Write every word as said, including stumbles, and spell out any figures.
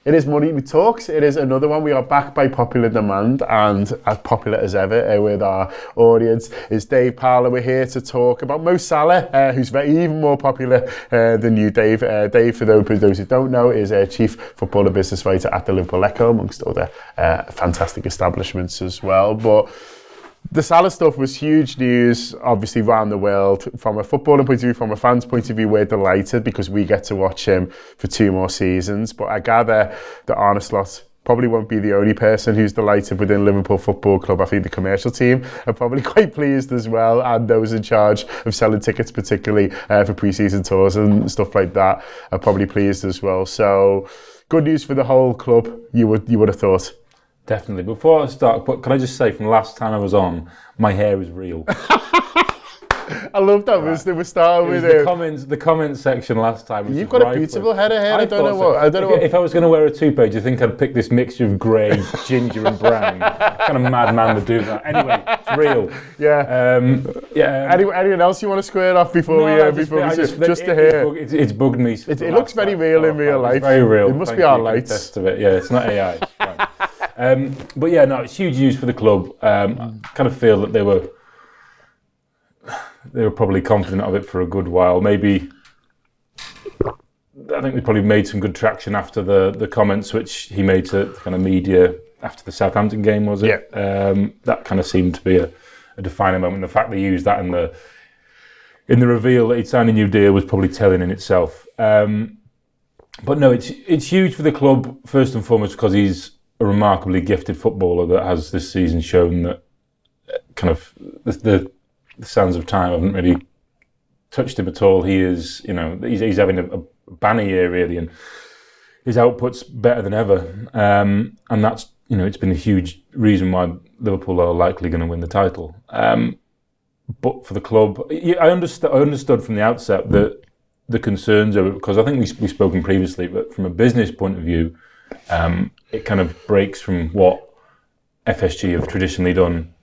It is Money Talks. It is another one. We are back by popular demand and as popular as ever uh, with our audience. Is Dave Powler. We're here to talk about Mo Salah, uh, who's very, even more popular uh, than you, Dave. Uh, Dave, for those, for those who don't know, is a chief football and business writer at the Liverpool Echo, amongst other uh, fantastic establishments as well. But the Salah stuff was huge news, obviously, around the world. From a footballing point of view, from a fan's point of view, we're delighted because we get to watch him for two more seasons. But I gather that Arne Slot probably won't be the only person who's delighted within Liverpool Football Club. I think the commercial team are probably quite pleased as well, and those in charge of selling tickets, particularly uh, for pre-season tours and stuff like that, are probably pleased as well. So, good news for the whole club, you would you would have thought. Definitely. Before I start, but can I just say, from the last time I was on, my hair is real. I love that. Right. We were starting with the it. comments. The comments section last time. Was You've got a beautiful head of hair. I, I don't know so. what. I don't if, know. What... If I was going to wear a toupee, do you think I'd pick this mixture of grey, ginger, and brown? Kind of madman would do that. Anyway, it's real. Yeah. Um, yeah. Um, Any, anyone else you want to square off before no, we? Uh, just, before we just, just it, the hair. It's, it's bugged me. It, it looks very real in real life. It's very real. It must Thank be our you. lights. Test of it. Yeah, it's not A I. It's fine. Um, but yeah, no, it's huge news for the club. Um, I kind of feel that they were they were probably confident of it for a good while. Maybe I think they probably made some good traction after the, the comments which he made to the kind of media after the Southampton game, was it? Yeah. Um, that kind of seemed to be a, a defining moment. The fact they used that in the in the reveal that he'd signed a new deal was probably telling in itself. Um, but no, it's it's huge for the club first and foremost because he's a remarkably gifted footballer that has this season shown that kind of the, the, the sands of time haven't really touched him at all. He is, you know, he's, he's having a, a banner year really, and his output's better than ever. Um, and that's, you know, it's been a huge reason why Liverpool are likely going to win the title. Um, but for the club, I understood, I understood from the outset that the concerns are, because I think we, we've spoken previously, but from a business point of view, Um, it kind of breaks from what F S G have traditionally done